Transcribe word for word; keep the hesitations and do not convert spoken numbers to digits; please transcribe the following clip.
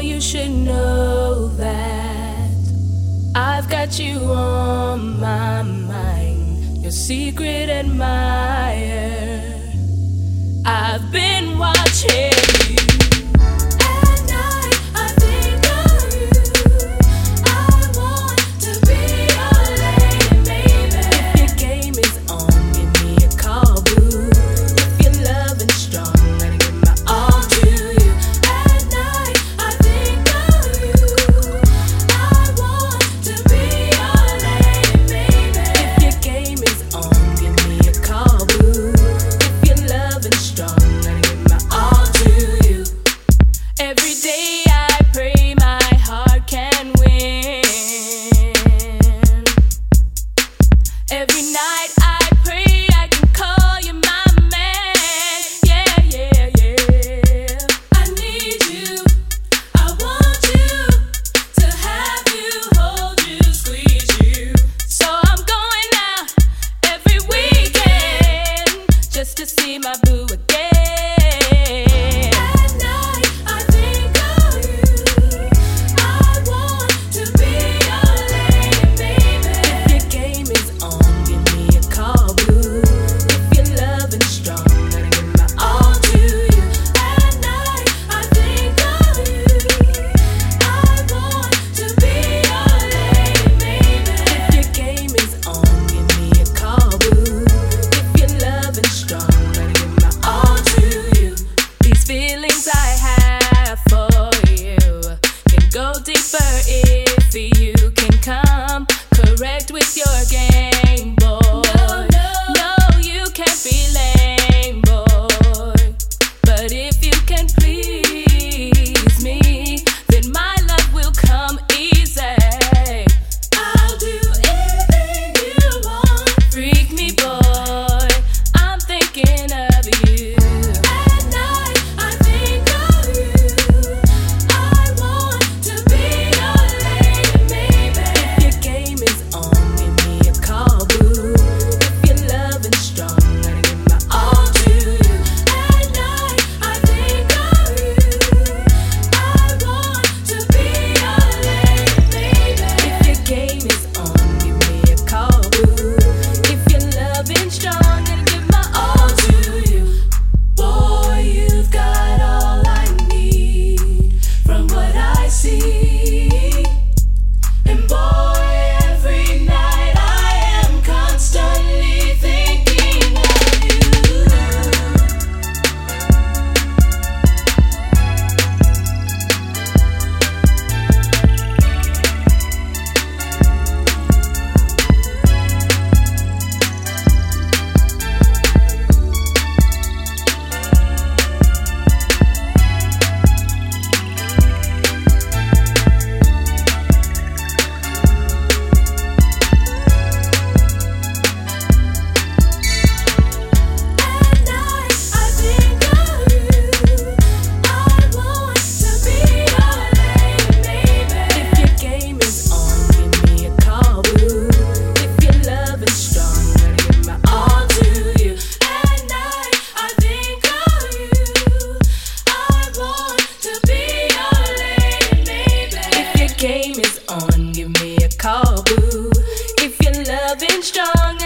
you should know that I've got you on my mind, your secret admirer. I've been watching you. Every night I pray I can call you my man. Yeah, yeah, yeah. I need you, I want you, to have you, hold you, squeeze you. So I'm going out every weekend just to see my boo again. At night I think of you, I want to be your lady, baby. If your game is on, call boo. If you're loving strong, gotta give my all to you. At night I think of you, I want to be your lady, baby. If your game is on, give me a call boo. If you're loving strong, gotta give my all to you. These feelings I have for you can go deeper if you can come correct with your game, boy. Game is on, give me a call, boo. If you're loving strong.